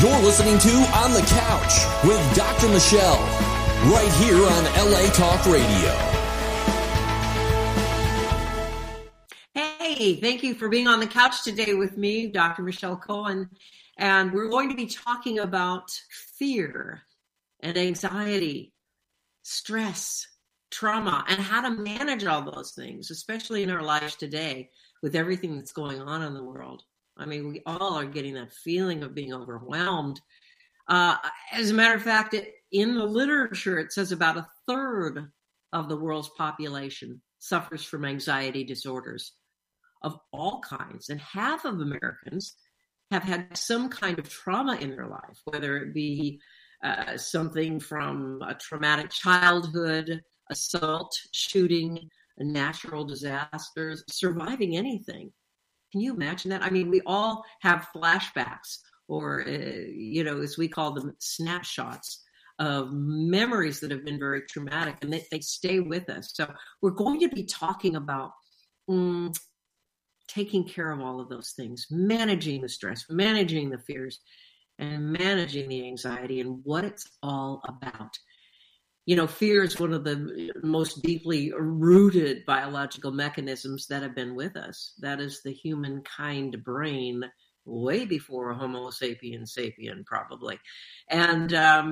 You're listening to On the Couch with Dr. Michelle, right here on LA Talk Radio. Hey, thank you for being on the couch today with me, Dr. Michelle Cohen. And we're going to be talking about fear and anxiety, stress, trauma, and how to manage all those things, especially in our lives today with everything that's going on in the world. I mean, we all are getting that feeling of being overwhelmed. As a matter of fact, in the literature, it says about a third of the world's population suffers from anxiety disorders of all kinds. And half of Americans have had some kind of trauma in their life, whether it be something from a traumatic childhood, assault, shooting, natural disasters, surviving anything. Can you imagine that? I mean, we all have flashbacks or, as we call them, snapshots of memories that have been very traumatic, and they stay with us. So we're going to be talking about taking care of all of those things, managing the stress, managing the fears, and managing the anxiety and what it's all about. You know, fear is one of the most deeply rooted biological mechanisms that have been with us. That is the humankind brain way before Homo sapien, probably. And,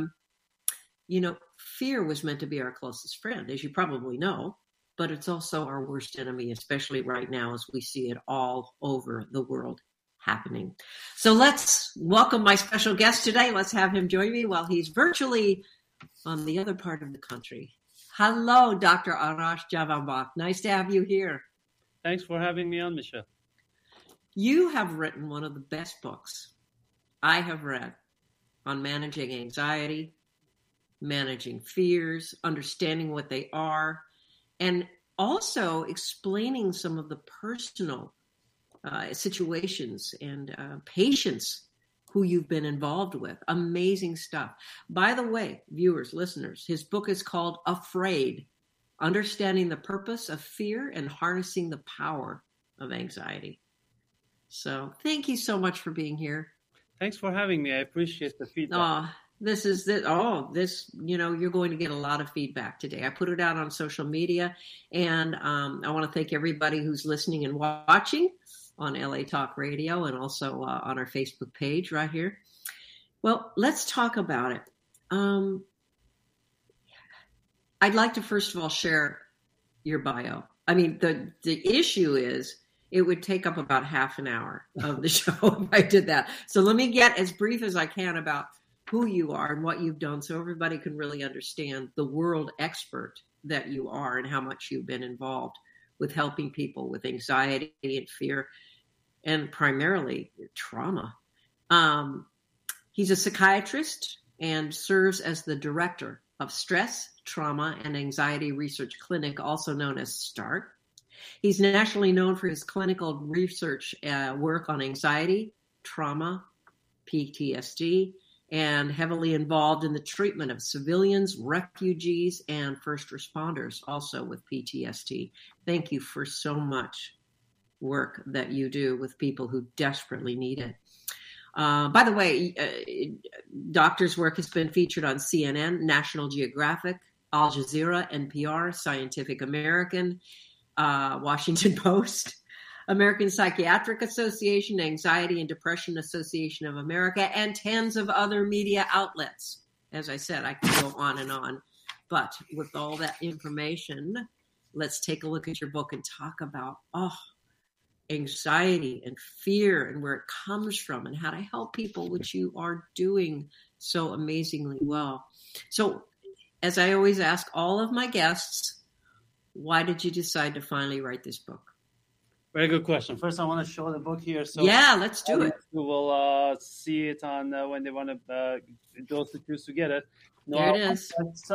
fear was meant to be our closest friend, as you probably know, but it's also our worst enemy, especially right now as we see it all over the world happening. So let's welcome my special guest today. Let's have him join me while he's virtually on the other part of the country. Hello, Dr. Arash Javanbakht. Nice to have you here. Thanks for having me on, Michelle. You have written one of the best books I have read on managing anxiety, managing fears, understanding what they are, and also explaining some of the personal situations and patients who you've been involved with. Amazing stuff. By the way, viewers, listeners, his book is called Afraid, Understanding the Purpose of Fear and Harnessing the Power of Anxiety. So thank you so much for being here. Thanks for having me. I appreciate the feedback. You're going to get a lot of feedback today. I put it out on social media, and I want to thank everybody who's listening and watching on LA Talk Radio and also on our Facebook page right here. Well, let's talk about it. I'd like to first of all share your bio. I mean, the issue is it would take up about half an hour of the show if I did that. So let me get as brief as I can about who you are and what you've done so everybody can really understand the world expert that you are and how much you've been involved with helping people with anxiety and fear and primarily trauma. He's a psychiatrist and serves as the director of Stress, Trauma, and Anxiety Research Clinic, also known as START. He's nationally known for his clinical research work on anxiety, trauma, PTSD, and heavily involved in the treatment of civilians, refugees, and first responders, also with PTSD. Thank you for so much work that you do with people who desperately need it. By the way, Doctor's work has been featured on CNN, National Geographic, Al Jazeera, NPR, Scientific American, Washington Post, American Psychiatric Association, Anxiety and Depression Association of America, and tens of other media outlets. As I said, I can go on and on. But with all that information, let's take a look at your book and talk about anxiety and fear and where it comes from and how to help people, which you are doing so amazingly well. So, as I always ask all of my guests, why did you decide to finally write this book? Very good question. First, I want to show the book here. So yeah, let's do it. We will see it on when they want to, those who choose to get it. There it is.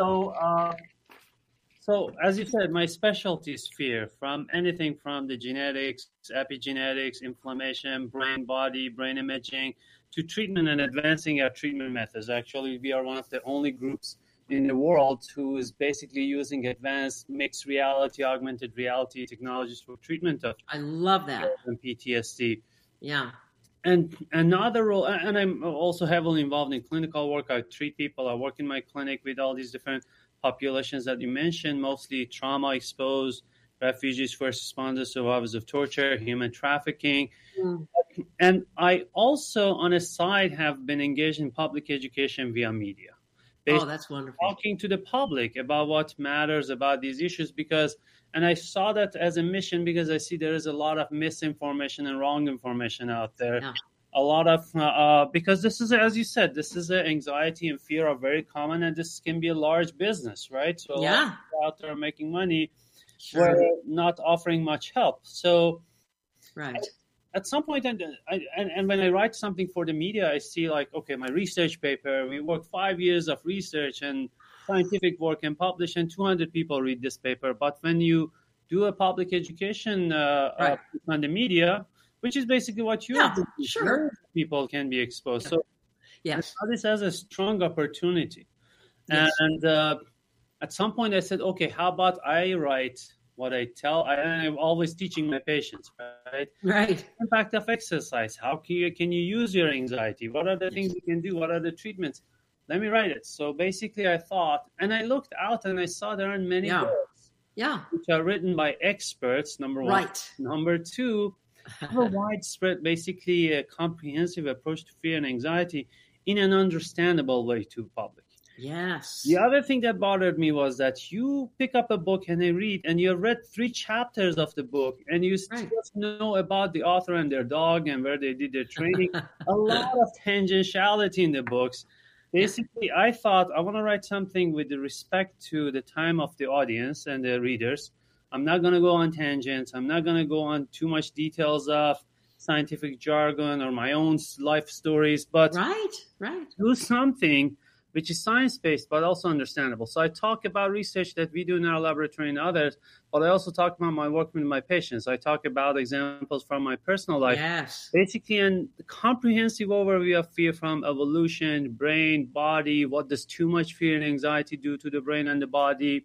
So as you said, my specialty is fear, from anything from the genetics, epigenetics, inflammation, brain imaging, to treatment and advancing our treatment methods. Actually, we are one of the only groups in the world who is basically using advanced mixed reality, augmented reality technologies for treatment of I love that. And PTSD. Yeah. And another role, and I'm also heavily involved in clinical work. I treat people. I work in my clinic with all these different populations that you mentioned, mostly trauma exposed, refugees, first responders, survivors of torture, human trafficking. Mm. And I also, on a side, have been engaged in public education via media. That's wonderful. Talking to the public about what matters about these issues, and I saw that as a mission because I see there is a lot of misinformation and wrong information out there. Yeah. A lot of, because this is, as you said, this is anxiety and fear are very common, and this can be a large business, right? So a lot of people out there making money, we're not offering much help. So at some point, and when I write something for the media, I see like, okay, my research paper, we work 5 years of research and scientific work and publish, and 200 people read this paper. But when you do a public education on the media, which is basically what you do, people can be exposed. So I saw this as a strong opportunity. Yes. And at some point I said, okay, how about I write what I tell? I'm always teaching my patients, right? Right. The impact of exercise. How can you use your anxiety? What are the things you can do? What are the treatments? Let me write it. So basically I thought, and I looked out and I saw there aren't many books which are written by experts, number one. Right. Number two, have a widespread, basically a comprehensive approach to fear and anxiety in an understandable way to the public. Yes. The other thing that bothered me was that you pick up a book and you read, and you read 3 chapters of the book, and you just know about the author and their dog and where they did their training. A lot of tangentiality in the books. Basically, I thought I want to write something with the respect to the time of the audience and the readers. I'm not going to go on tangents. I'm not going to go on too much details of scientific jargon or my own life stories, but do something which is science-based, but also understandable. So I talk about research that we do in our laboratory and others, but I also talk about my work with my patients. I talk about examples from my personal life. Yes. Basically, a comprehensive overview of fear from evolution, brain, body, what does too much fear and anxiety do to the brain and the body,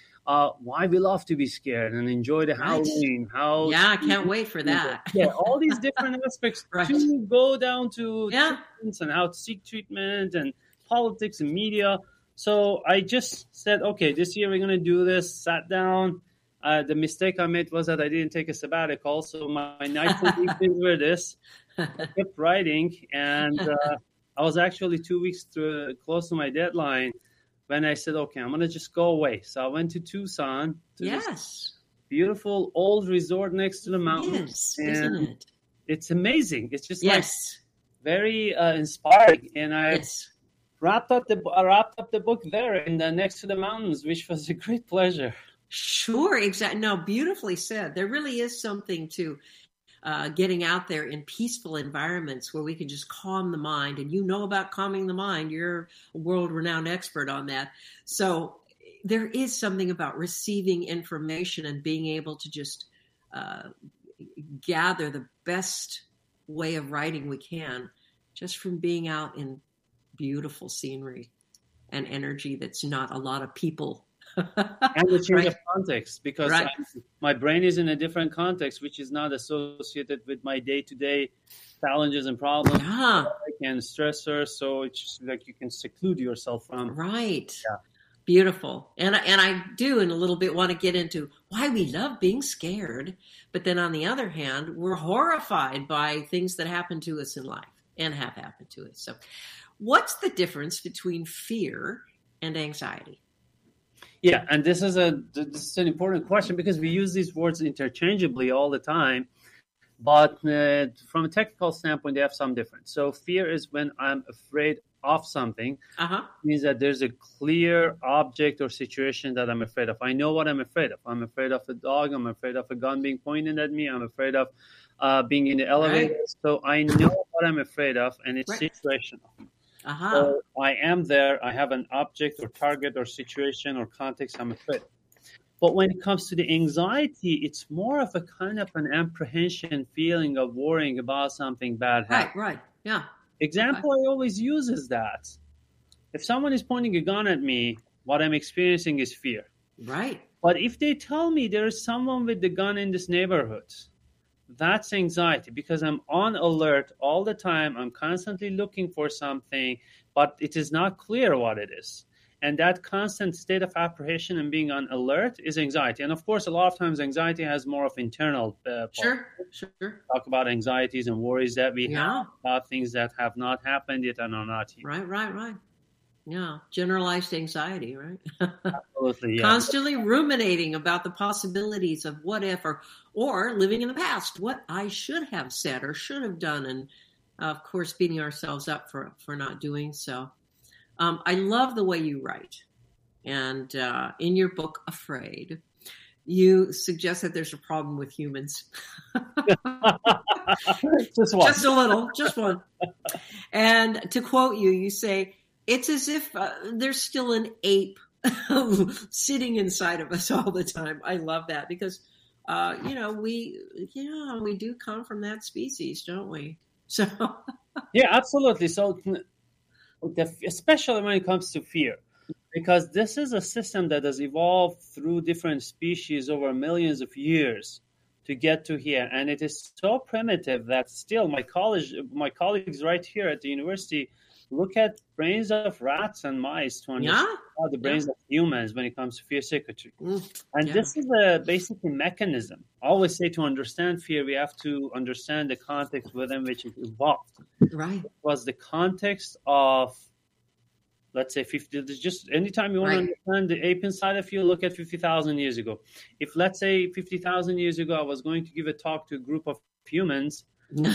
why we love to be scared and enjoy the Halloween. I can't wait for that. All these different aspects to go down to treatments and how to seek treatment and politics and media. So I just said, okay, this year we're going to do this, sat down. The mistake I made was that I didn't take a sabbatical. So my nights and weekends were this. I kept writing. And I was actually 2 weeks close to my deadline when I said, okay, I'm going to just go away. So I went to Tucson. To this beautiful old resort next to the mountains. Yes, isn't it? It's amazing. It's just like very inspiring. And I wrapped up the book there and next to the mountains, which was a great pleasure. Sure, exactly. No, beautifully said. There really is something to getting out there in peaceful environments where we can just calm the mind. And you know about calming the mind. You're a world-renowned expert on that. So there is something about receiving information and being able to just gather the best way of writing we can just from being out in beautiful scenery and energy that's not a lot of people. And the change of context, because my brain is in a different context, which is not associated with my day-to-day challenges and problems and stressors. So it's just like you can seclude yourself from. Right. Yeah. Beautiful. And I do in a little bit want to get into why we love being scared. But then on the other hand, we're horrified by things that happen to us in life and have happened to us. So what's the difference between fear and anxiety? Yeah, and this is an important question because we use these words interchangeably all the time. But from a technical standpoint, they have some difference. So fear is when I'm afraid of something. It means that there's a clear object or situation that I'm afraid of. I know what I'm afraid of. I'm afraid of a dog. I'm afraid of a gun being pointed at me. I'm afraid of being in the elevator. Right. So I know what I'm afraid of, and it's situational. So I am there. I have an object or target or situation or context I'm afraid of. But when it comes to the anxiety, it's more of a kind of an apprehension feeling of worrying about something bad happening. Right, yeah. Example I always use is that if someone is pointing a gun at me, what I'm experiencing is fear. Right. But if they tell me there is someone with the gun in this neighborhood, That's anxiety, because I'm on alert all the time. I'm constantly looking for something, but it is not clear what it is. And that constant state of apprehension and being on alert is anxiety. And of course, a lot of times anxiety has more of internal part. Sure. Talk about anxieties and worries that we have about things that have not happened yet and are not here. Right. Yeah, generalized anxiety, right? Absolutely, yeah. Constantly ruminating about the possibilities of what if, or living in the past, what I should have said or should have done, and of course beating ourselves up for not doing so. I love the way you write, and in your book, Afraid, you suggest that there's a problem with humans. Just one. Just a little, just one. And to quote you, you say, it's as if there's still an ape sitting inside of us all the time. I love that because, we do come from that species, don't we? So, yeah, absolutely. So, especially when it comes to fear, because this is a system that has evolved through different species over millions of years to get to here, and it is so primitive that still my colleagues right here at the university look at brains of rats and mice to understand the brains of humans when it comes to fear circuitry. And this is a basic mechanism. I always say to understand fear, we have to understand the context within which it evolved. Right. It was the context of, let's say, 50. Just anytime you want to understand the ape inside of you, look at 50,000 years ago. If, let's say, 50,000 years ago, I was going to give a talk to a group of humans,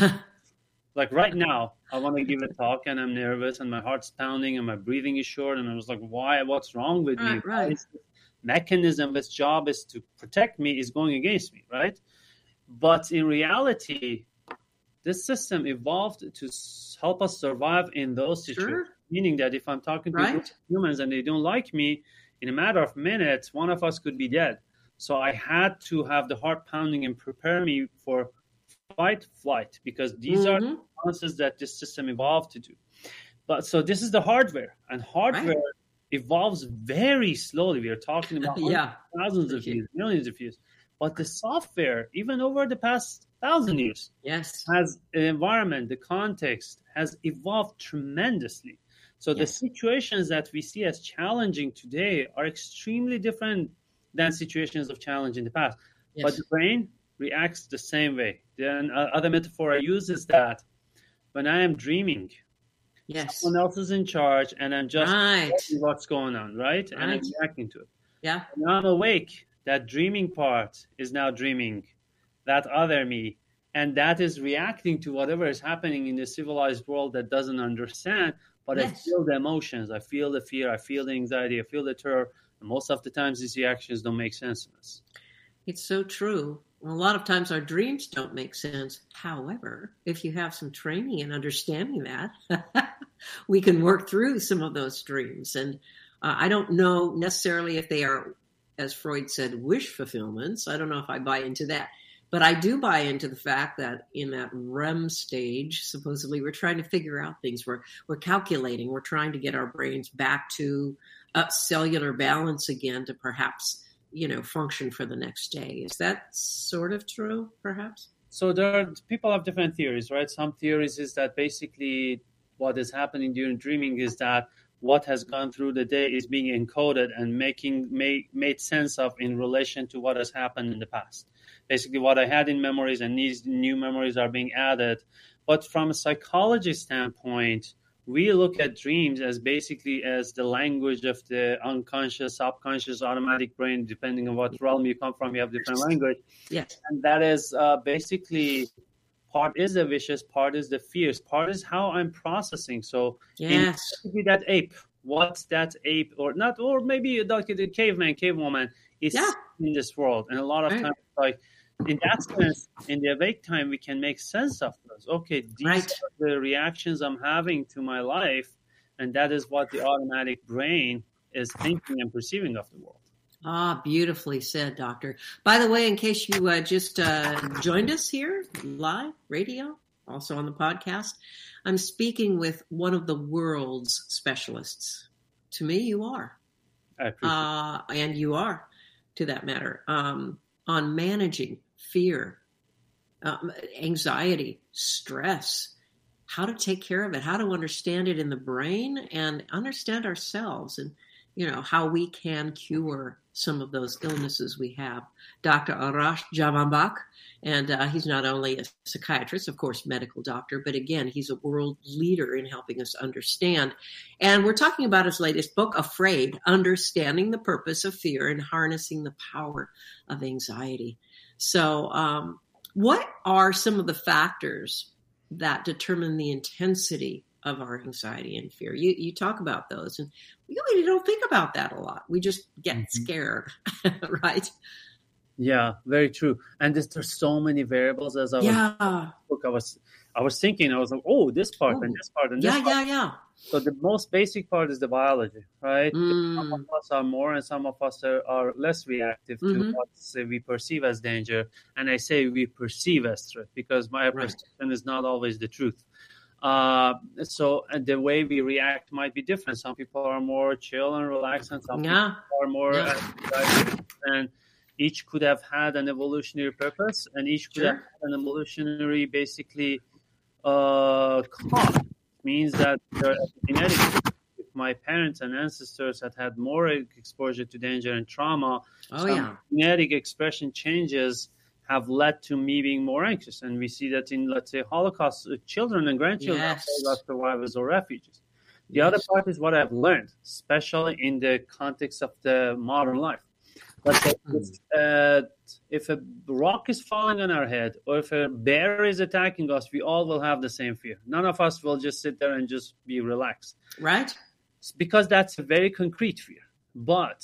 like right now, I want to give a talk and I'm nervous and my heart's pounding and my breathing is short. And I was like, why? What's wrong with me? Right. This mechanism, its job is to protect me, is going against me, right? But in reality, this system evolved to help us survive in those situations. Meaning that if I'm talking to humans and they don't like me, in a matter of minutes, one of us could be dead. So I had to have the heart pounding and prepare me for fight, flight, because these are the responses that this system evolved to do. But so this is the hardware, and hardware evolves very slowly. We are talking about thousands of years, millions of years. But the software, even over the past 1,000 years, has an environment, the context has evolved tremendously. So the situations that we see as challenging today are extremely different than situations of challenge in the past. But the brain reacts the same way. Then other metaphor I use is that when I am dreaming, someone else is in charge and I'm just watching what's going on, right? And I'm reacting to it. Yeah. When I'm awake, that dreaming part is now dreaming, that other me, and that is reacting to whatever is happening in the civilized world that doesn't understand, but I feel the emotions, I feel the fear, I feel the anxiety, I feel the terror, and most of the times these reactions don't make sense to us. It's so true. A lot of times our dreams don't make sense. However, if you have some training and understanding that, we can work through some of those dreams. And I don't know necessarily if they are, as Freud said, wish fulfillments. I don't know if I buy into that. But I do buy into the fact that in that REM stage, supposedly we're trying to figure out things. We're calculating. We're trying to get our brains back to cellular balance again to perhaps function for the next day. Is that sort of true, perhaps? So people have different theories, right? Some theories is that basically what is happening during dreaming is that what has gone through the day is being encoded and made sense of in relation to what has happened in the past. Basically what I had in memories and these new memories are being added. But from a psychology standpoint, we look at dreams as basically as the language of the unconscious, subconscious, automatic brain, depending on what realm you come from, you have different language. Yes. And that is basically part is the wishes, part is the fears, part is how I'm processing. So basically that ape, what's that ape or not, or maybe like the caveman, cavewoman is in this world. And a lot of times, like, in that sense, in the awake time, we can make sense of those. Okay, these are the reactions I'm having to my life, and that is what the automatic brain is thinking and perceiving of the world. Ah, beautifully said, Doctor. By the way, in case you just joined us here, live radio, also on the podcast, I'm speaking with one of the world's specialists. To me, you are. I appreciate and you are, to that matter, on managing fear anxiety, stress, how to take care of it, how to understand it in the brain and understand ourselves and, how we can cure some of those illnesses we have. Dr. Arash Jahanbakht, and he's not only a psychiatrist, of course, medical doctor, but again, he's a world leader in helping us understand. And we're talking about his latest book, Afraid, Understanding the Purpose of Fear and Harnessing the Power of Anxiety. So what are some of the factors that determine the intensity of our anxiety and fear? You talk about those, and we really don't think about that a lot. We just get scared, right? Yeah, very true. And there's so many variables. As I was thinking, I was like, oh, this part and this part and this part. Yeah. So the most basic part is the biology, right? Some of us are more and some of us are less reactive to what we perceive as danger. And I say we perceive as threat because my perception is not always the truth. So the way we react might be different. Some people are more chill and relaxed, and some people are more and each could have had an evolutionary purpose, and each could have had an evolutionary basically cost. Means that their epigenetics, if my parents and ancestors had more exposure to danger and trauma, genetic expression changes have led to me being more anxious. And we see that in, let's say, Holocaust, children and grandchildren are survivors or refugees. The other part is what I've learned, especially in the context of the modern life. But if a rock is falling on our head or if a bear is attacking us, we all will have the same fear. None of us will just sit there and just be relaxed. Right. It's because that's a very concrete fear. But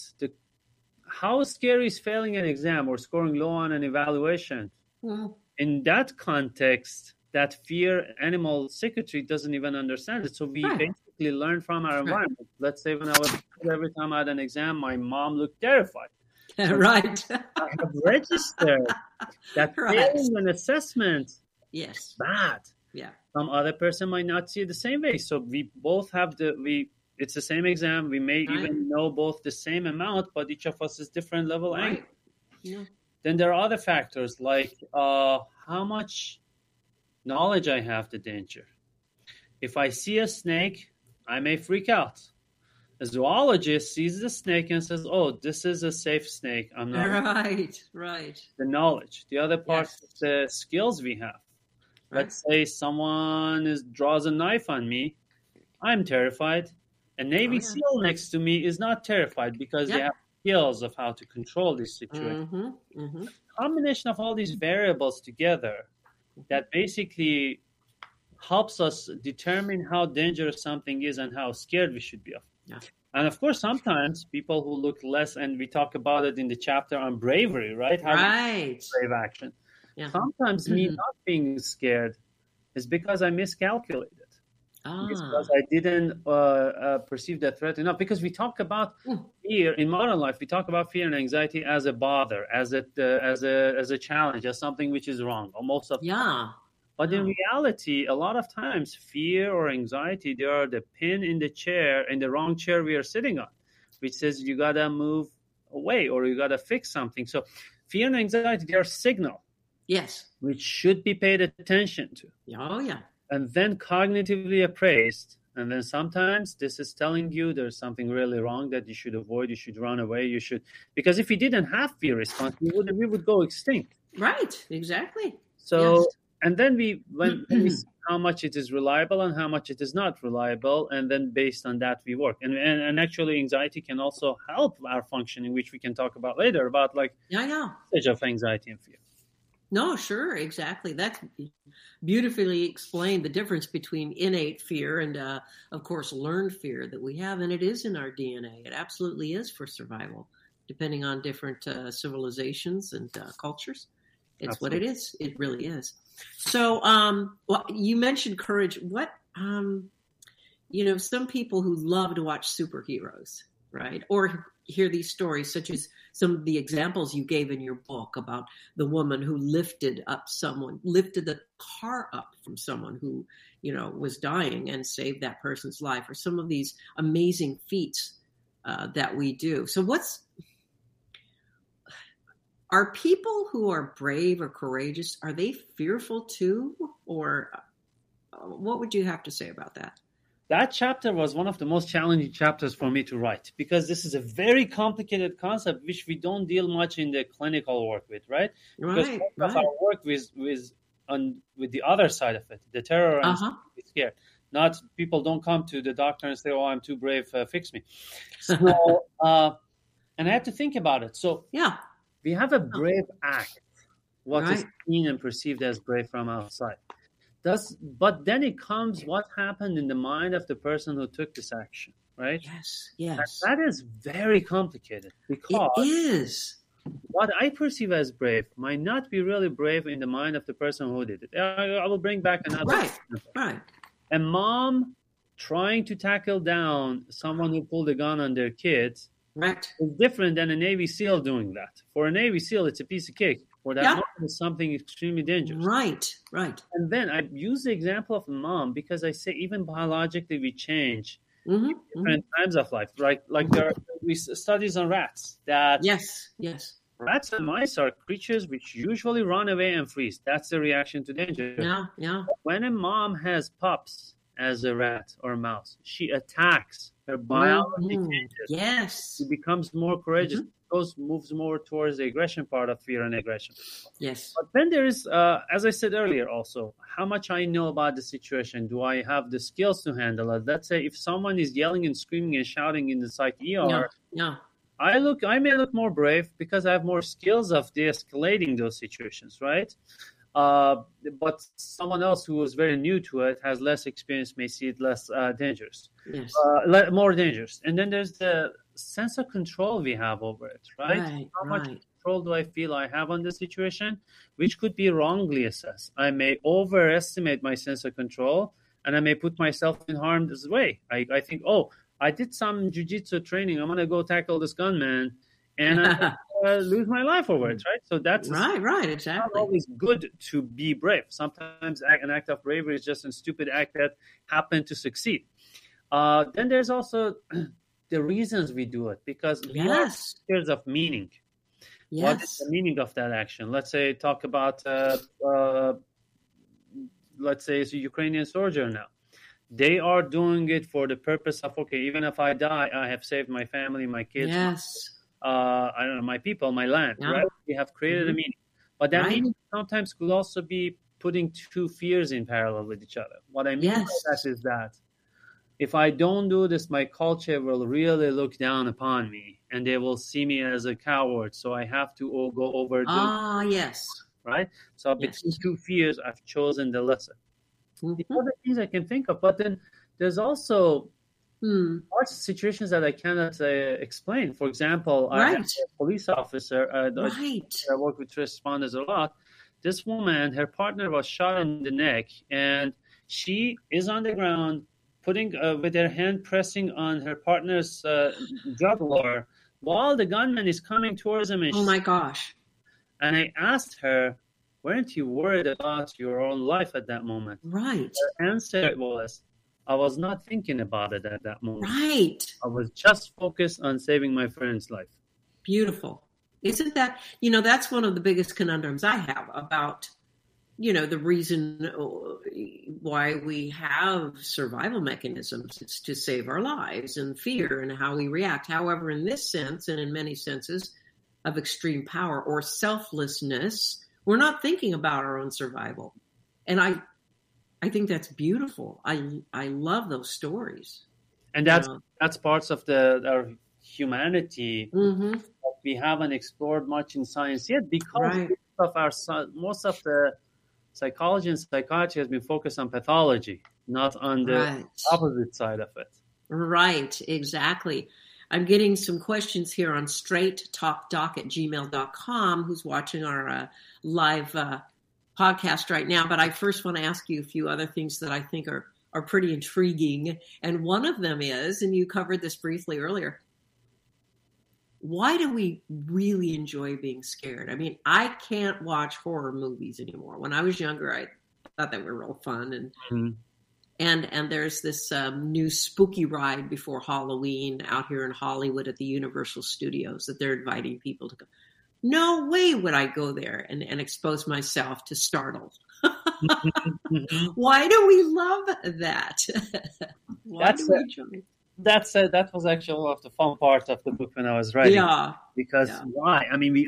how scary is failing an exam or scoring low on an evaluation? In that context, that fear animal secretary doesn't even understand it. So we basically learn from our environment. Let's say when I was every time I had an exam, my mom looked terrified. Right. I have registered that failing an assessment is bad. Yeah. Some other person might not see it the same way. So we both have it's the same exam. We may even know both the same amount, but each of us is different level angry. Yeah. Then there are other factors like how much knowledge I have the danger. If I see a snake, I may freak out. A zoologist sees the snake and says, oh, this is a safe snake. I'm not. Right. The knowledge. The other part is the skills we have. Let's say someone draws a knife on me. I'm terrified. A Navy SEAL next to me is not terrified because they have skills of how to control this situation. Combination of all these variables together that basically helps us determine how dangerous something is and how scared we should be of. Yeah. And of course, sometimes people who look less, and we talk about it in the chapter on bravery, right? Brave action. Yeah. Sometimes me not being scared is because I miscalculated. It's because I didn't perceive that threat enough. Because we talk about fear in modern life, we talk about fear and anxiety as a bother, as a challenge, as something which is wrong. Almost of But in reality, a lot of times, fear or anxiety, they are the pin in the chair, in the wrong chair we are sitting on, which says you got to move away or you got to fix something. So fear and anxiety, they are signal. Yes. Which should be paid attention to. And then cognitively appraised. And then sometimes this is telling you there's something really wrong that you should avoid, you should run away, because if we didn't have fear response, we would go extinct. Right, exactly. So... And then when we see how much it is reliable and how much it is not reliable, and then based on that we work. And actually, anxiety can also help our functioning, which we can talk about later about stage of anxiety and fear. No, sure, exactly. That's beautifully explained, the difference between innate fear and, of course, learned fear that we have, and it is in our DNA. It absolutely is for survival, depending on different civilizations and cultures. It's what it is. It really is. So, you mentioned courage. What, some people who love to watch superheroes, right? Or hear these stories, such as some of the examples you gave in your book about the woman who lifted the car up from someone who, was dying and saved that person's life, or some of these amazing feats that we do. So Are people who are brave or courageous, are they fearful too? Or what would you have to say about that? That chapter was one of the most challenging chapters for me to write, because this is a very complicated concept which we don't deal much in the clinical work with, right? Because most of our work with the other side of it, the terror and scared. Not people don't come to the doctor and say, "Oh, I'm too brave, fix me." So, and I have to think about it. So, yeah, we have a brave act, what is seen and perceived as brave from outside. But then it comes what happened in the mind of the person who took this action, right? Yes. And that is very complicated, because it is. What I perceive as brave might not be really brave in the mind of the person who did it. I will bring back another example. Right. A mom trying to tackle down someone who pulled a gun on their kids is different than a Navy SEAL doing that. For a Navy SEAL, it's a piece of cake. For that mom, it's something extremely dangerous. Right. And then I use the example of a mom because I say even biologically we change in different times of life. Like there are studies on rats that rats and mice are creatures which usually run away and freeze. That's the reaction to danger. Yeah. When a mom has pups as a rat or a mouse, she attacks. Her biology changes. Yes. She becomes more courageous. Moves more towards the aggression part of fear and aggression. Yes. But then there is, as I said earlier also, how much I know about the situation. Do I have the skills to handle it? Let's say if someone is yelling and screaming and shouting in the psych ER, I may look more brave because I have more skills of de-escalating those situations, right? But someone else who is very new to it, has less experience, may see it less dangerous, more dangerous. And then there's the sense of control we have over it, right? How much control do I feel I have on the situation, which could be wrongly assessed. I may overestimate my sense of control, and I may put myself in harm's way. I think, oh, I did some jiu-jitsu training, I'm going to go tackle this gunman, and I lose my life over it, right? So that's right, exactly. Not always good to be brave. Sometimes an act of bravery is just a stupid act that happened to succeed. Then there's also the reasons we do it, because we are scared of meaning. What is the meaning of that action? Let's say talk about let's say it's a Ukrainian soldier now. They are doing it for the purpose of, okay, even if I die, I have saved my family, my kids, I don't know, my people, my land, right? We have created a meaning. But that meaning sometimes could also be putting two fears in parallel with each other. What I mean by that is that if I don't do this, my culture will really look down upon me, and they will see me as a coward. So I have to go over. Right? So between two fears, I've chosen the lesser. The other things I can think of, but then there's also lots of situations that I cannot explain. For example, I have a police officer. I work with responders a lot. This woman, her partner was shot in the neck, and she is on the ground, putting with her hand pressing on her partner's jugular while the gunman is coming towards him. And my gosh! And I asked her, weren't you worried about your own life at that moment? Right. Her answer was, I was not thinking about it at that moment. Right. I was just focused on saving my friend's life. Beautiful. Isn't that, that's one of the biggest conundrums I have about, the reason why we have survival mechanisms. It's to save our lives, and fear and how we react. However, in this sense, and in many senses of extreme power or selflessness, we're not thinking about our own survival. And I think that's beautiful. I love those stories. And that's parts of our humanity that we haven't explored much in science yet, because most of the psychology and psychiatry has been focused on pathology, not on the opposite side of it. Right, exactly. I'm getting some questions here on straighttalkdoc@gmail.com, who's watching our live podcast right now. But I first want to ask you a few other things that I think are pretty intriguing. And one of them is, and you covered this briefly earlier, why do we really enjoy being scared? I mean, I can't watch horror movies anymore. When I was younger, I thought they were real fun. And there's this new spooky ride before Halloween out here in Hollywood at the Universal Studios that they're inviting people to go. no way would I go there and expose myself to startle. Why do we love that? That was actually one of the fun parts of the book when I was writing. Yeah. Because why? I mean, we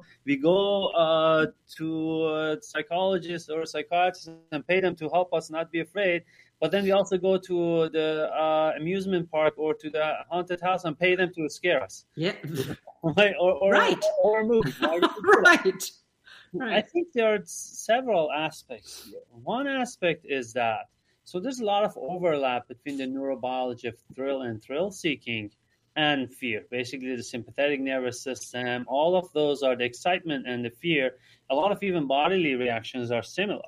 go to psychologists or psychiatrists and pay them to help us not be afraid. But then we also go to the amusement park or to the haunted house and pay them to scare us. Yeah. or a movie. Right. I think there are several aspects here. One aspect is that, so there's a lot of overlap between the neurobiology of thrill and thrill-seeking and fear. Basically, the sympathetic nervous system, all of those are the excitement and the fear. A lot of even bodily reactions are similar.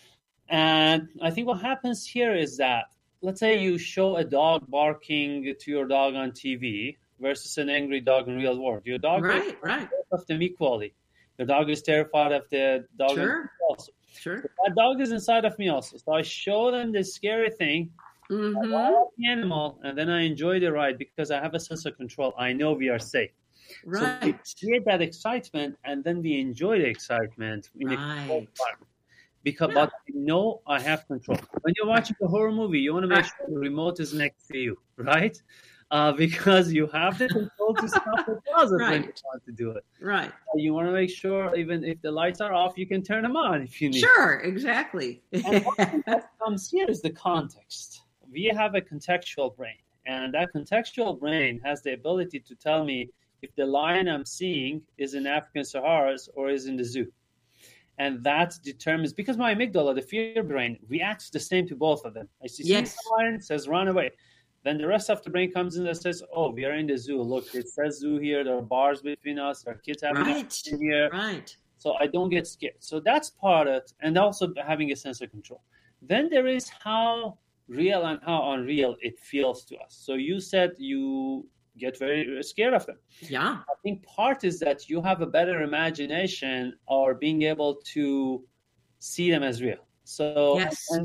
And I think what happens here is that, let's say you show a dog barking to your dog on TV versus an angry dog in real world. Your dog is both of them equally. Your dog is terrified of the dog also. Sure. So that dog is inside of me also. So I show them the scary thing, I love the animal, and then I enjoy the ride because I have a sense of control. I know we are safe. Right. So we create that excitement, and then we enjoy the excitement in a controlled environment. But I know I have control. When you're watching a horror movie, you want to make sure the remote is next to you, right? Because you have the control to stop the closet when you want to do it. Right. You want to make sure even if the lights are off, you can turn them on if you need. Sure, exactly. And what comes here is the context. We have a contextual brain, and that contextual brain has the ability to tell me if the lion I'm seeing is in African Saharas or is in the zoo. And that determines, because my amygdala, the fear brain, reacts the same to both of them. I see the lion, says run away. Then the rest of the brain comes in and says, oh, we are in the zoo. Look, it says zoo here. There are bars between us. There are kids having in here. Right. So I don't get scared. So that's part of it. And also having a sense of control. Then there is how real and how unreal it feels to us. So you said you get very scared of them. Yeah. I think part is that you have a better imagination or being able to see them as real. So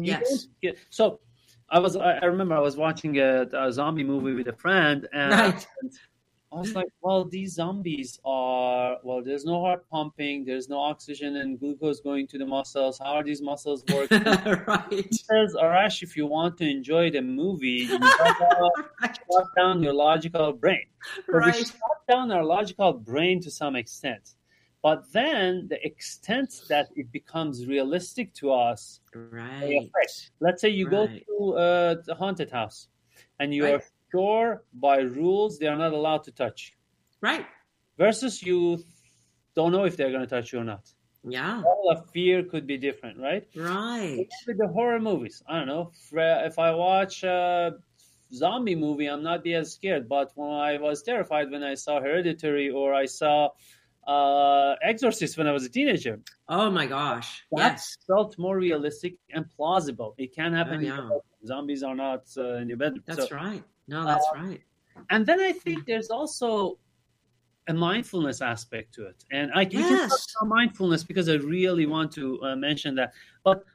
so I remember I was watching a zombie movie with a friend, and I was like, well, these zombies are, there's no heart pumping, there's no oxygen and glucose going to the muscles. How are these muscles working? He says, Arash, if you want to enjoy the movie, you gotta shut down your logical brain. So we shut down our logical brain to some extent. But then the extent that it becomes realistic to us, let's say you go to the haunted house and you are sure by rules they are not allowed to touch you. Right. Versus you don't know if they're going to touch you or not. Yeah. All of fear could be different, right? Right. With the horror movies, I don't know. If I watch a zombie movie, I'm not be as scared. But when I was terrified when I saw Hereditary or I saw Exorcist when I was a teenager. Oh my gosh. That felt more realistic and plausible. It can happen. Zombies are not in your bedroom. That's right. No, that's right. And then I think there's also a mindfulness aspect to it. And we can talk about mindfulness because I really want to mention that. But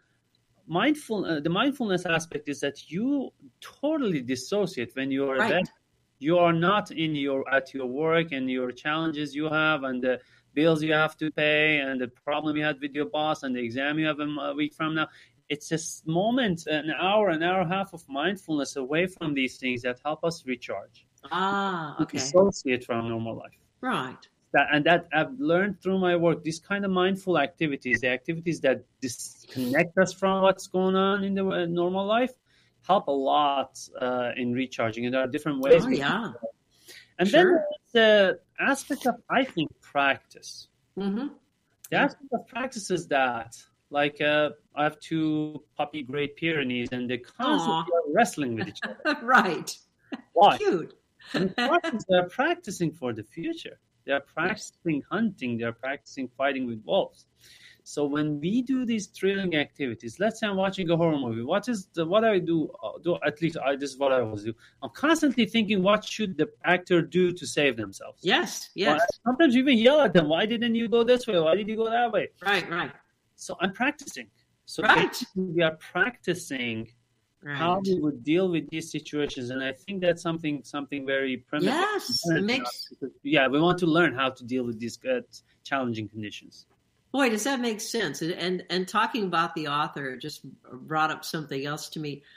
the mindfulness aspect is that you totally dissociate when you are at you are not at your work and your challenges you have and the bills you have to pay and the problem you had with your boss and the exam you have a week from now. It's a moment, an hour and a half of mindfulness away from these things that help us recharge. Okay. Dissociate from normal life. Right. That I've learned through my work, these kind of mindful activities, the activities that disconnect us from what's going on in the normal life, help a lot in recharging. And there are different ways. And then there's the aspect of, I think, practice. Mm-hmm. The aspect of practice is that, like, I have two puppy Great Pyrenees, and they constantly are wrestling with each other. Right. Why? Cute. They're practicing for the future. They're practicing hunting. They're practicing fighting with wolves. So when we do these thrilling activities, let's say I'm watching a horror movie. What I do? This is what I always do. I'm constantly thinking, what should the actor do to save themselves? Yes. Sometimes you even yell at them. Why didn't you go this way? Why did you go that way? Right. So I'm practicing. So we are practicing how we would deal with these situations. And I think that's something very primitive. Yes, it makes. Yeah, we want to learn how to deal with these challenging conditions. Boy, does that make sense? And talking about the author just brought up something else to me.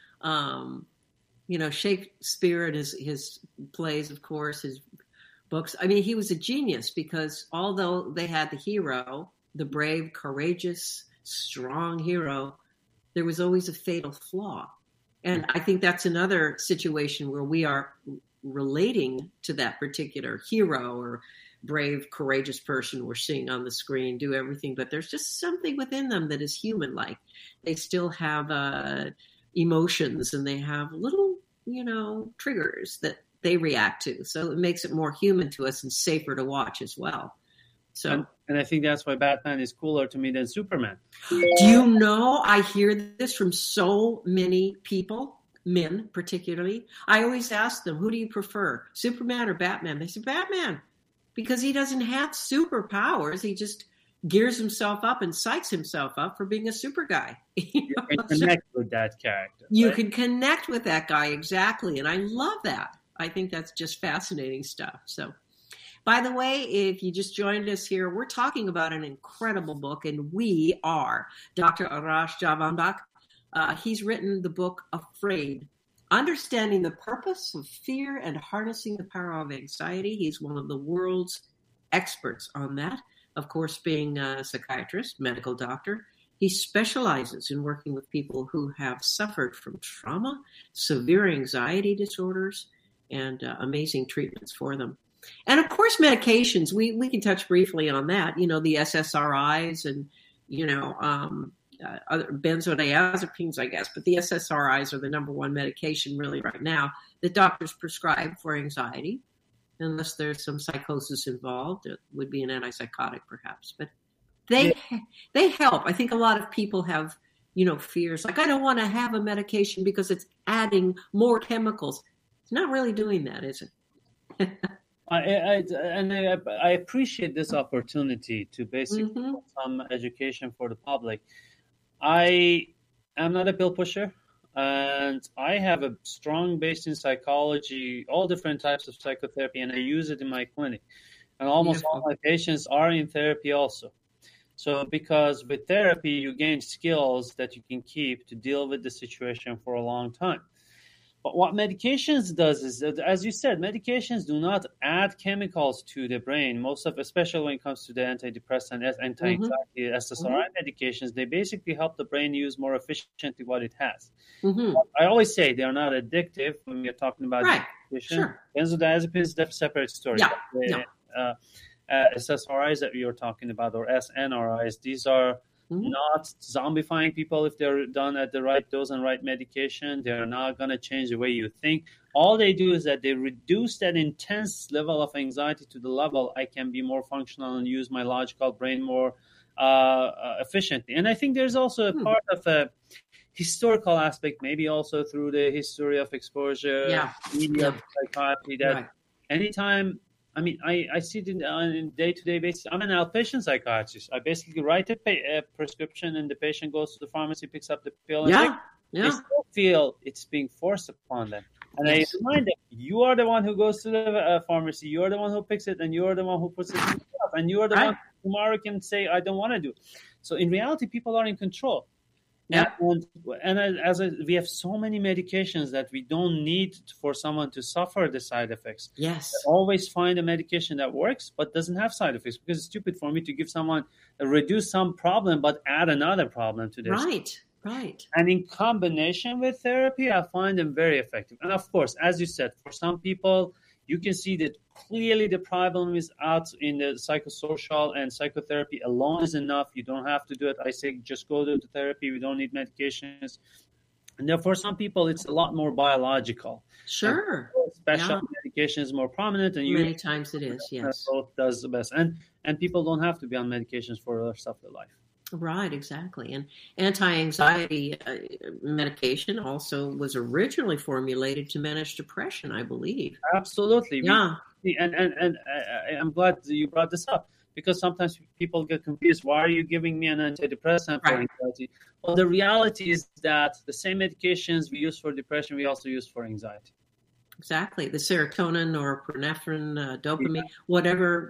Shakespeare and his plays, of course, his books. I mean, he was a genius because although they had the hero, the brave, courageous, strong hero, there was always a fatal flaw. And I think that's another situation where we are relating to that particular hero or brave, courageous person we're seeing on the screen do everything, but there's just something within them that is human-like. They still have emotions and they have little, triggers that they react to. So it makes it more human to us and safer to watch as well. So, and I think that's why Batman is cooler to me than Superman. Do you know, I hear this from so many people, men particularly. I always ask them, who do you prefer, Superman or Batman? They say Batman, because he doesn't have superpowers. He just gears himself up and psychs himself up for being a super guy. You can connect with that character. You can connect with that guy, exactly. And I love that. I think that's just fascinating stuff. So, by the way, if you just joined us here, we're talking about an incredible book, and we are Dr. Arash Jahanbakht. He's written the book Afraid, Understanding the Purpose of Fear and Harnessing the Power of Anxiety. He's one of the world's experts on that. Of course, being a psychiatrist, medical doctor, he specializes in working with people who have suffered from trauma, severe anxiety disorders, and amazing treatments for them. And of course, medications, we can touch briefly on that, the SSRIs and, other benzodiazepines, I guess, but the SSRIs are the number one medication really right now that doctors prescribe for anxiety, unless there's some psychosis involved. It would be an antipsychotic perhaps, but they help. I think a lot of people have, fears like, I don't want to have a medication because it's adding more chemicals. It's not really doing that, is it? I appreciate this opportunity to basically put some education for the public. I am not a pill pusher, and I have a strong base in psychology, all different types of psychotherapy, and I use it in my clinic. And almost all my patients are in therapy also. So because with therapy, you gain skills that you can keep to deal with the situation for a long time. But what medications does is that, as you said, medications do not add chemicals to the brain. Especially when it comes to the antidepressant, anti-anxiety, SSRI medications, they basically help the brain use more efficiently what it has. I always say they are not addictive when we're talking about addiction. Sure. Benzodiazepines, that's a separate story. SSRIs that we were talking about, or SNRIs, these are not zombifying people if they're done at the right dose and right medication. They're not going to change the way you think. All they do is that they reduce that intense level of anxiety to the level I can be more functional and use my logical brain more efficiently. And I think there's also a part of a historical aspect, maybe also through the history of exposure, media, psychiatry, that anytime, I see it on a day-to-day basis. I'm an outpatient psychiatrist. I basically write a prescription, and the patient goes to the pharmacy, picks up the pill, and they still feel it's being forced upon them. And I remind them, you are the one who goes to the pharmacy, you are the one who picks it, and you are the one who puts it in yourself, and you are the one who tomorrow can say, I don't want to do it. So in reality, people are in control. We have so many medications that we don't need for someone to suffer the side effects. Yes. Always find a medication that works but doesn't have side effects, because it's stupid for me to give someone reduce some problem but add another problem to their Right. And in combination with therapy, I find them very effective. And of course, as you said, for some people, you can see that clearly the problem is out in the psychosocial, and psychotherapy alone is enough. You don't have to do it. I say just go to the therapy. We don't need medications. And therefore, some people, it's a lot more biological. Sure. Special medication is more prominent. And many times it is, yes. Both does the best. And people don't have to be on medications for the rest of their life. Right, exactly. And anti-anxiety medication also was originally formulated to manage depression, I believe. Absolutely. Yeah. And I'm glad you brought this up. because sometimes people get confused. Why are you giving me an antidepressant for anxiety? Well, the reality is that the same medications we use for depression, we also use for anxiety. Exactly. The serotonin or norepinephrine, dopamine, whatever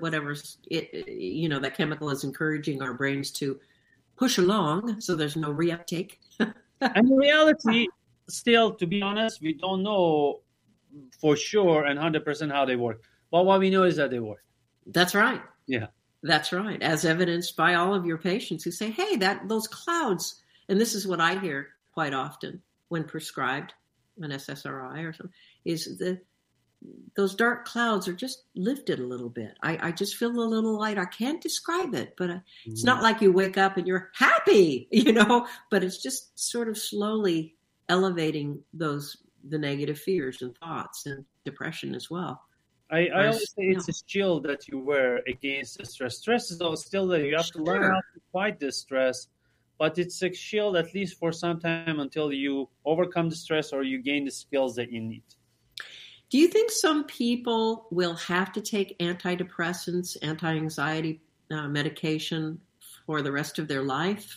that chemical is encouraging our brains to push along so there's no reuptake. And in reality, still, to be honest, we don't know for sure and 100% how they work. But what we know is that they work. That's right. Yeah. That's right. As evidenced by all of your patients who say, hey, those clouds, and this is what I hear quite often when prescribed an SSRI or something, is those dark clouds are just lifted a little bit. I just feel a little light. I can't describe it, but it's not like you wake up and you're happy, but it's just sort of slowly elevating the negative fears and thoughts and depression as well. I always say it's a shield that you wear against the stress. Stress is still there. You have to learn how to fight the stress, but it's a shield at least for some time until you overcome the stress or you gain the skills that you need. Do you think some people will have to take antidepressants, anti-anxiety medication for the rest of their life?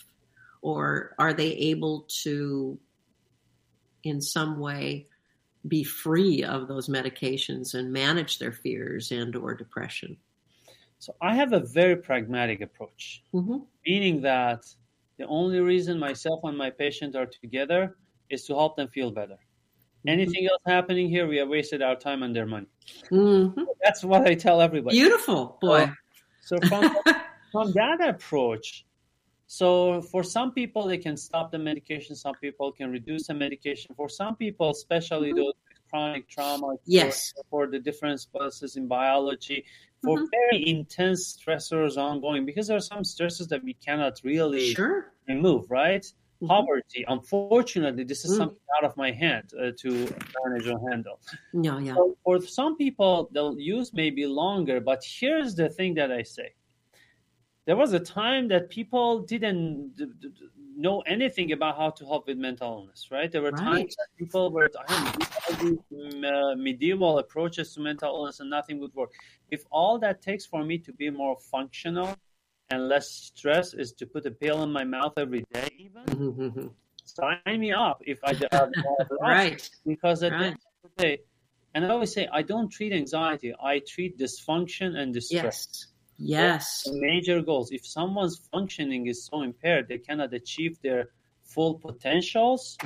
Or are they able to, in some way, be free of those medications and manage their fears and or depression? So I have a very pragmatic approach, meaning that the only reason myself and my patient are together is to help them feel better. Anything else happening here, we have wasted our time and their money. That's what I tell everybody. Beautiful, boy. So from that approach, so for some people, they can stop the medication. Some people can reduce the medication. For some people, especially those with chronic trauma, for the differences in biology, for very intense stressors ongoing, because there are some stresses that we cannot really remove, right? Poverty. Unfortunately, this is something out of my hand to manage or handle. So for some people, they'll use maybe longer, but here's the thing that I say. There was a time that people didn't know anything about how to help with mental illness, right? There were times that people were medieval approaches to mental illness and nothing would work. If all that takes for me to be more functional and less stress is to put a pill in my mouth every day even, sign me up if I have because at the end of the day, and I always say, I don't treat anxiety, I treat dysfunction and distress. Yes. Major goals. If someone's functioning is so impaired, they cannot achieve their full potentials.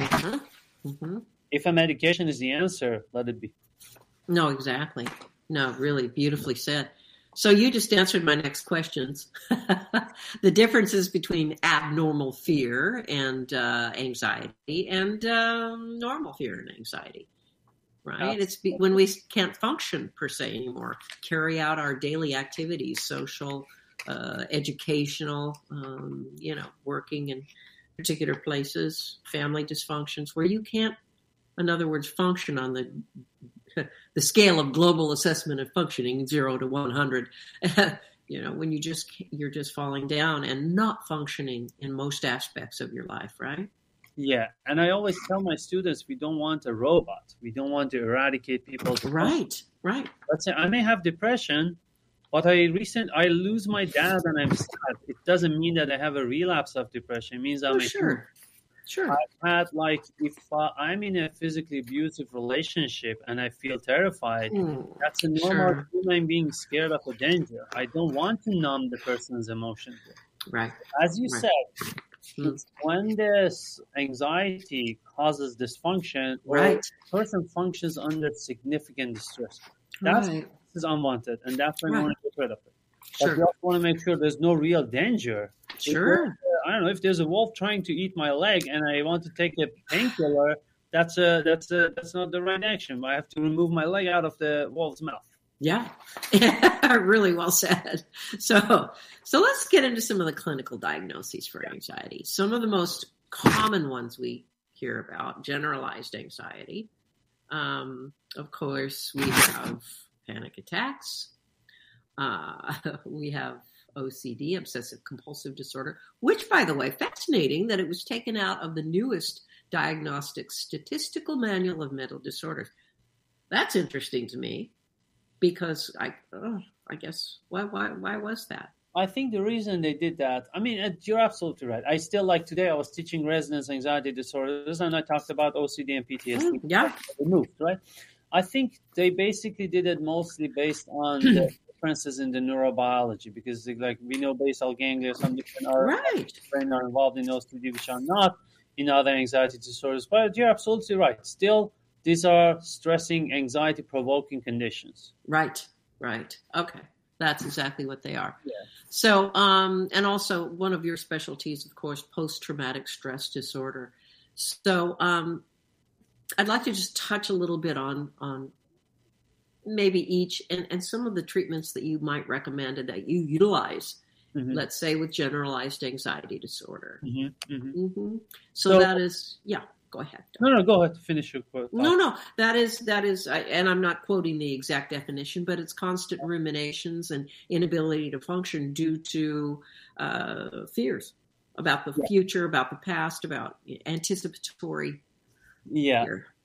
If a medication is the answer, let it be. No, exactly. No, really beautifully said. So you just answered my next questions. The differences between abnormal fear and anxiety and normal fear and anxiety. Right? It's when we can't function per se anymore, carry out our daily activities, social, educational, working in particular places, family dysfunctions where you can't, in other words, function on the scale of global assessment of functioning, 0 to 100. When you're just falling down and not functioning in most aspects of your life, right? Yeah, and I always tell my students, we don't want a robot. We don't want to eradicate people. Right. Let's say I may have depression, but I lose my dad and I'm sad. It doesn't mean that I have a relapse of depression. It means I'm Sure. I've had, if I'm in a physically abusive relationship and I feel terrified, that's a normal human being scared of a danger. I don't want to numb the person's emotions. Right. As you said, it's when this anxiety causes dysfunction or the person functions under significant distress. This is unwanted, and that's when we want to get rid of it. But we also want to make sure there's no real danger. I don't know, if there's a wolf trying to eat my leg and I want to take a painkiller, that's not the right action. I have to remove my leg out of the wolf's mouth. Yeah, really well said. So let's get into some of the clinical diagnoses for anxiety. Some of the most common ones we hear about, generalized anxiety. Of course, we have panic attacks. We have OCD, obsessive compulsive disorder, which, by the way, fascinating that it was taken out of the newest diagnostic statistical manual of mental disorders. That's interesting to me. Because I guess why was that? I think the reason they did that, I mean, you're absolutely right. I still like today, I was teaching residents anxiety disorders and I talked about OCD and PTSD. Yeah. Removed, right? I think they basically did it mostly based on the differences in the neurobiology because, like, we know basal ganglia, some different brain are involved in OCD, which are not in other anxiety disorders. But you're absolutely right. Still, these are stressing, anxiety-provoking conditions. Right. Okay. That's exactly what they are. Yeah. So, and also one of your specialties, of course, post-traumatic stress disorder. So, I'd like to just touch a little bit on maybe each and some of the treatments that you might recommend and that you utilize, let's say with generalized anxiety disorder. So that is, go ahead. No, go ahead to finish your quote. No, that is, and I'm not quoting the exact definition, but it's constant ruminations and inability to function due to fears about the future, about the past, about anticipatory. Yeah.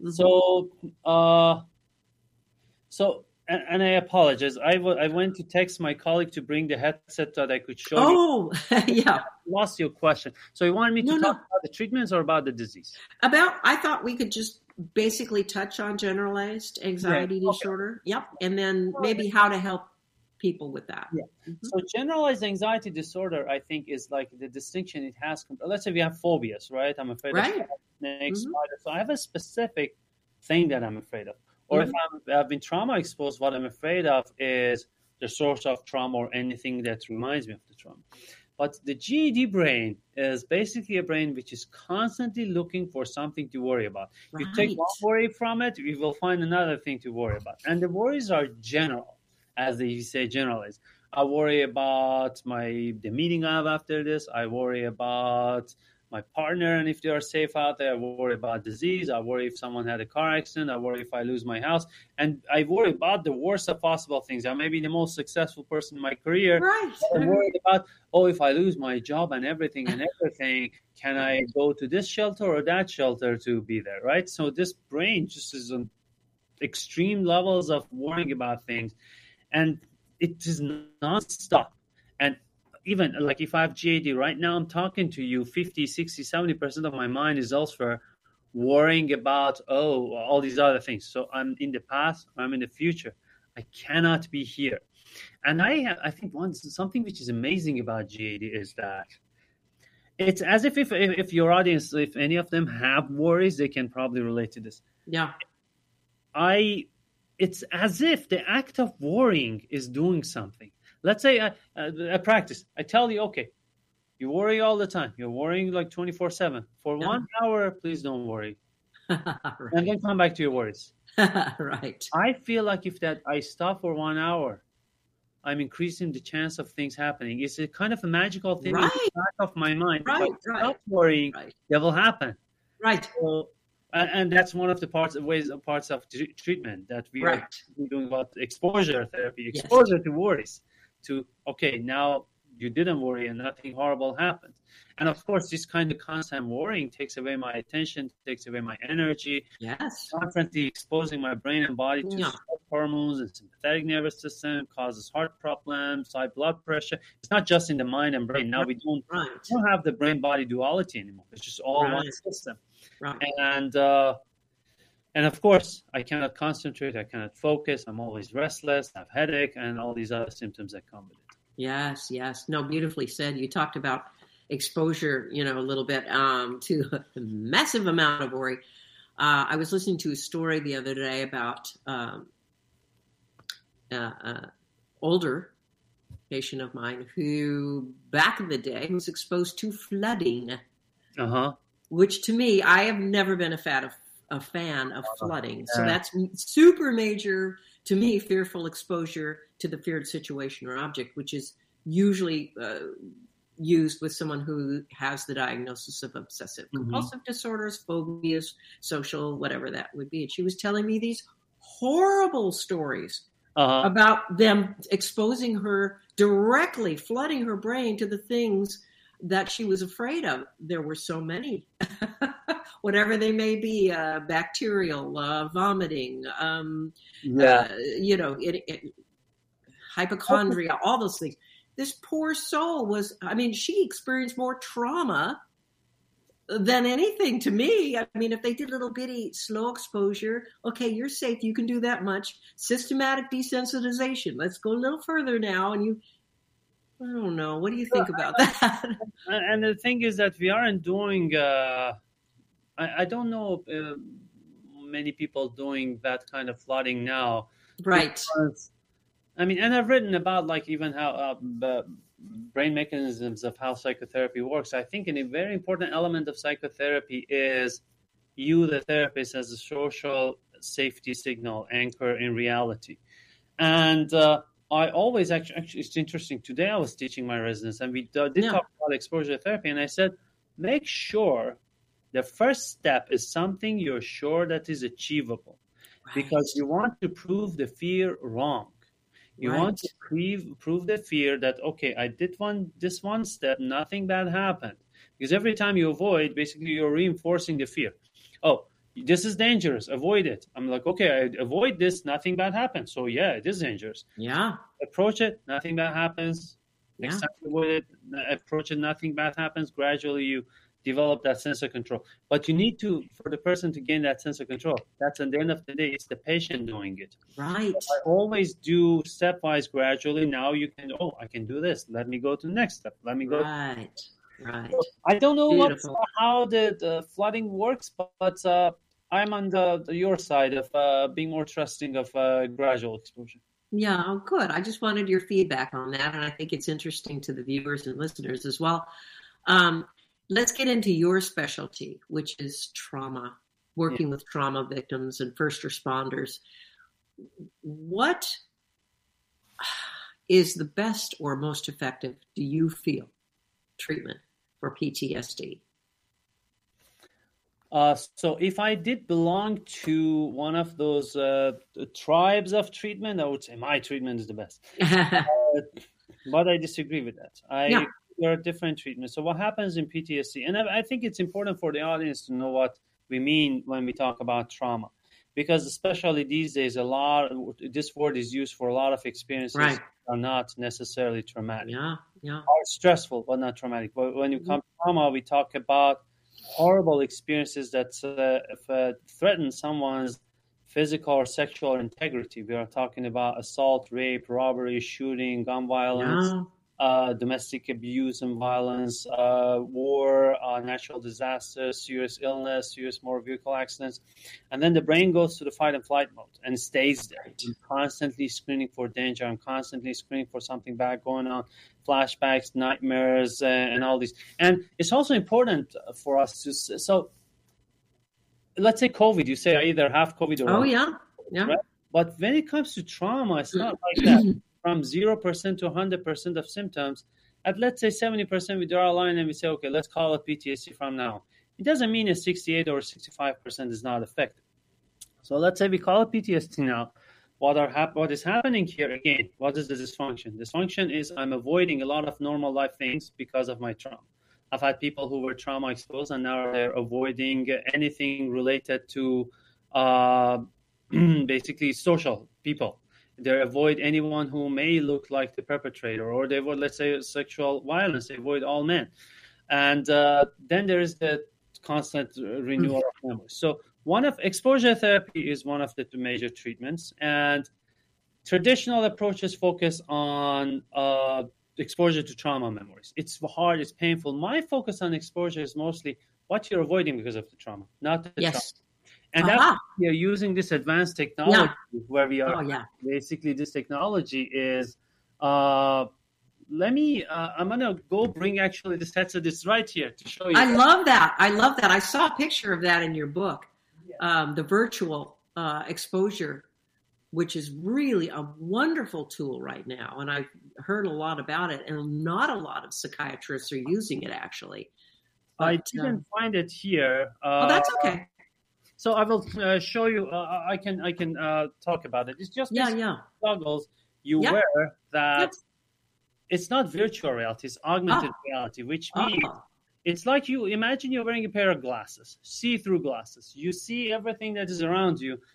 So, and I apologize. I went to text my colleague to bring the headset that I could show you. Oh, yeah. I lost your question. So you wanted me to talk about the treatments or about the disease? I thought we could just basically touch on generalized anxiety disorder. Yep. And then maybe how to help people with that. Yeah. So generalized anxiety disorder, I think, is like the distinction it has. Let's say we have phobias, right? I'm afraid of snakes, spiders. So I have a specific thing that I'm afraid of. Or if I've been trauma exposed, what I'm afraid of is the source of trauma or anything that reminds me of the trauma. But the GAD brain is basically a brain which is constantly looking for something to worry about. You take one worry from it, you will find another thing to worry about. And the worries are general, as they say, generalized. I worry about the meeting I have after this. I worry about my partner and if they are safe out there. I worry about disease. I worry if someone had a car accident. I worry if I lose my house. And I worry about the worst of possible things. I may be the most successful person in my career. I'm worried about, if I lose my job and everything, can I go to this shelter or that shelter to be there, right? So this brain just is on extreme levels of worrying about things. And it is nonstop. And even like if I have GAD right now, I'm talking to you, 50, 60, 70% of my mind is elsewhere worrying about, all these other things. So I'm in the past, I'm in the future. I cannot be here. And I think something which is amazing about GAD is that it's as if your audience, if any of them have worries, they can probably relate to this. Yeah. It's as if the act of worrying is doing something. Let's say I practice. I tell you, okay, you worry all the time. You're worrying like 24/7. For 1 hour, please don't worry. And then come back to your worries. Right. I feel like if I stop for 1 hour, I'm increasing the chance of things happening. It's a kind of a magical thing in the back of my mind. If I stop worrying, that will happen. Right. So, and that's one of the parts of treatment that we are doing about exposure therapy, exposure to worries. Now you didn't worry and nothing horrible happened. And of course, this kind of constant worrying takes away my attention, takes away my energy. Yes. Constantly exposing my brain and body to hormones and sympathetic nervous system, causes heart problems, high blood pressure. It's not just in the mind and brain. Now we don't have the brain-body duality anymore. It's just all one system. Right. And of course, I cannot concentrate. I cannot focus. I'm always restless. I have headache and all these other symptoms that come with it. Yes. No, beautifully said. You talked about exposure, a little bit to a massive amount of worry. I was listening to a story the other day about older patient of mine who back in the day was exposed to flooding. Which to me, I have never been a fan of flooding. So that's super major, to me, fearful exposure to the feared situation or object, which is usually used with someone who has the diagnosis of obsessive compulsive disorders, phobias, social, whatever that would be. And she was telling me these horrible stories about them exposing her directly, flooding her brain to the things that she was afraid of. There were so many, whatever they may be, bacterial, vomiting, hypochondria, all those things. this poor soul was, I mean, she experienced more trauma than anything to me. I mean, if they did little bitty slow exposure, okay, you're safe. You can do that much. Systematic desensitization. Let's go a little further now. And I don't know. What do you think about that? And the thing is that we aren't doing, I don't know many people doing that kind of flooding now. Right. Because, I mean, and I've written about like even how brain mechanisms of how psychotherapy works. I think a very important element of psychotherapy is you, the therapist, as a social safety signal anchor in reality. And I always actually, it's interesting. Today I was teaching my residents, and we did talk about exposure therapy, and I said, make sure the first step is something you're sure that is achievable, because you want to prove the fear wrong. You want to prove the fear that, okay, I did this one step, nothing bad happened. Because every time you avoid, basically you're reinforcing the fear. Oh, this is dangerous, avoid it. I'm like, okay, I avoid this, nothing bad happens. So yeah, it is dangerous. Yeah. Approach it, nothing bad happens. Next time you avoid it, approach it, nothing bad happens. Gradually you develop that sense of control. But you need to, for the person to gain that sense of control, that's at the end of the day, it's the patient doing it. Right. So I always do stepwise, gradually. Now you can, I can do this. Let me go to the next step. Let me go. Right. So I don't know how the flooding works, but I'm on your side of being more trusting of gradual exposure. Yeah, good. I just wanted your feedback on that, and I think it's interesting to the viewers and listeners as well. Let's get into your specialty, which is trauma, working with trauma victims and first responders. What is the best or most effective, do you feel, treatment for PTSD? So if I did belong to one of those tribes of treatment, I would say my treatment is the best. But I disagree with that. There are different treatments. So what happens in PTSD? And I think it's important for the audience to know what we mean when we talk about trauma. Because especially these days, this word is used for a lot of experiences that are not necessarily traumatic. Are stressful, but not traumatic. But when you come to trauma, we talk about horrible experiences that threaten someone's physical or sexual integrity. We are talking about assault, rape, robbery, shooting, gun violence, domestic abuse and violence, war, natural disasters, serious illness, serious motor vehicle accidents. And then the brain goes to the fight and flight mode and stays there. I'm constantly screening for danger. I'm constantly screening for something bad going on, flashbacks, nightmares, and all these. And it's also important for us to, so let's say COVID, you say I either have COVID or not. Right? But when it comes to trauma, it's not like that. From 0% to 100% of symptoms, at let's say 70%, we draw a line and we say, okay, let's call it PTSD from now. It doesn't mean a 68 or 65% is not affected. So let's say we call it PTSD now. What is happening here, again, what is the dysfunction? Dysfunction is I'm avoiding a lot of normal life things because of my trauma. I've had people who were trauma exposed and now they're avoiding anything related to basically social people. They avoid anyone who may look like the perpetrator, or they avoid, let's say, sexual violence. They avoid all men. And then there is the constant renewal of memories. So exposure therapy is one of the two major treatments. And traditional approaches focus on exposure to trauma memories. It's hard, it's painful. My focus on exposure is mostly what you're avoiding because of the trauma, not the trauma. And that's we are using this advanced technology where we are basically this technology is I'm gonna go bring actually the sets of this right here to show you. I love that. I saw a picture of that in your book, the virtual exposure, which is really a wonderful tool right now. And I've heard a lot about it, and not a lot of psychiatrists are using it actually. But, I didn't find it here. That's okay. So I will show you. I can talk about it. It's just goggles you wear that. It's not virtual reality. It's augmented reality, which means it's like you imagine you're wearing a pair of glasses, see-through glasses. You see everything that is around you,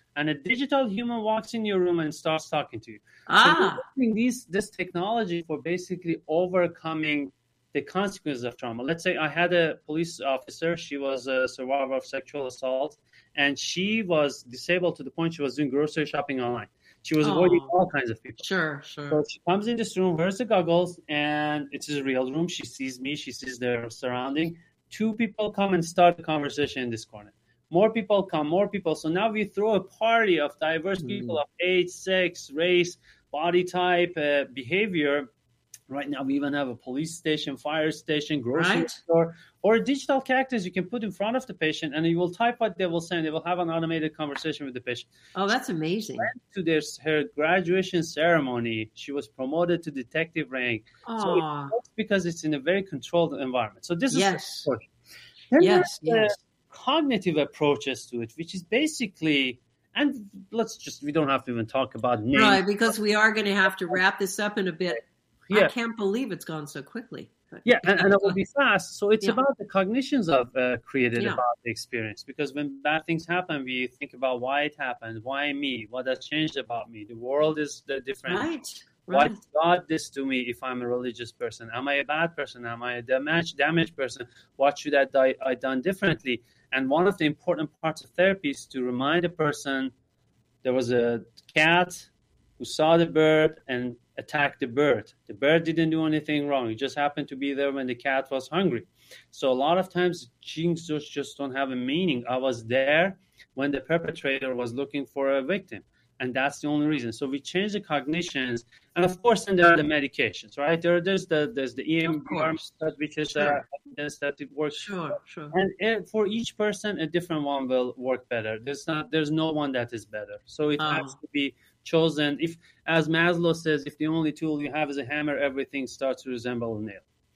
and a digital human walks in your room and starts talking to you. Ah. So we're using this technology for basically overcoming the consequences of trauma. Let's say I had a police officer. She was a survivor of sexual assault, and she was disabled to the point she was doing grocery shopping online. She was avoiding all kinds of people. Sure. So she comes in this room, wears the goggles, and it's a real room. She sees me. She sees their surrounding. 2 people come and start the conversation in this corner. More people come, more people. So now we throw a party of diverse people of age, sex, race, body type, behavior. Right now, we even have a police station, fire station, grocery store, or digital characters you can put in front of the patient, and you will type what they will say, and they will have an automated conversation with the patient. Oh, that's amazing. To her graduation ceremony, she was promoted to detective rank. So it works because it's in a very controlled environment. So this is important. Yes. Cognitive approaches to it, which is basically, and we don't have to even talk about names. Right, because we are going to have to wrap this up in a bit. I can't believe it's gone so quickly. And it will be fast. So it's about the cognitions of created about the experience. Because when bad things happen, we think about why it happened, why me, what has changed about me. The world is different. Right. Why did God this to me if I'm a religious person? Am I a bad person? Am I a damaged person? What should I done differently? And one of the important parts of therapy is to remind a person there was a cat who saw the bird and attacked the bird. The bird didn't do anything wrong. It just happened to be there when the cat was hungry. So a lot of times things just don't have a meaning. I was there when the perpetrator was looking for a victim. And that's the only reason. So we change the cognitions. And of course, then there are the medications, right? There's the EMDR, which is evidence that it works. Sure. And for each person, a different one will work better. There's no one that is better. So it has to be chosen. If, as Maslow says, if the only tool you have is a hammer, everything starts to resemble a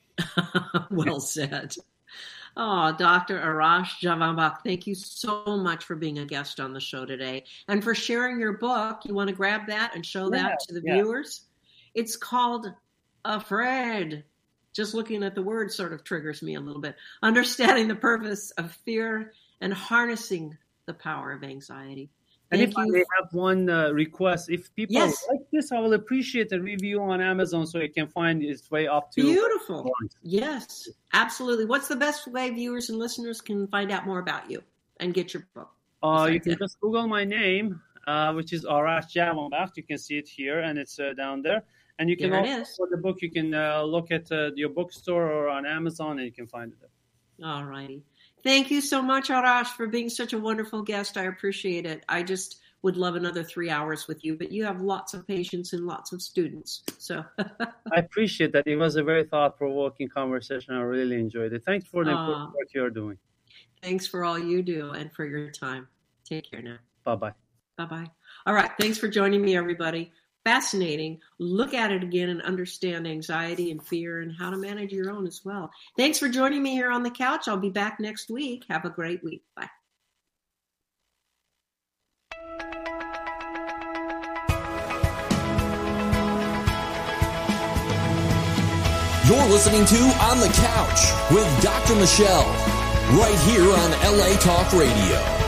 nail. Well said. Oh, Dr. Arash Javanbakht, thank you so much for being a guest on the show today and for sharing your book. You want to grab that and show that to the viewers? It's called Afraid. Just looking at the word sort of triggers me a little bit. Understanding the purpose of fear and harnessing the power of anxiety. And if I have one request, if people like this, I will appreciate a review on Amazon so it can find its way up to. Beautiful. Yes, absolutely. What's the best way viewers and listeners can find out more about you and get your book? You can just Google my name, which is Arash Javanbakht. You can see it here, and it's down there. And you can also, for the book, you can look at your bookstore or on Amazon, and you can find it there. All righty. Thank you so much, Arash, for being such a wonderful guest. I appreciate it. I just would love another 3 hours with you, but you have lots of patients and lots of students. So I appreciate that. It was a very thought-provoking conversation. I really enjoyed it. Thanks for the important work you're doing. Thanks for all you do and for your time. Take care now. Bye-bye. Bye-bye. All right. Thanks for joining me, everybody. Fascinating. Look at it again and understand anxiety and fear and how to manage your own as well. Thanks for joining me here on the couch. I'll be back next week. Have a great week. Bye. You're listening to On the Couch with Dr. Michelle, right here on LA Talk Radio.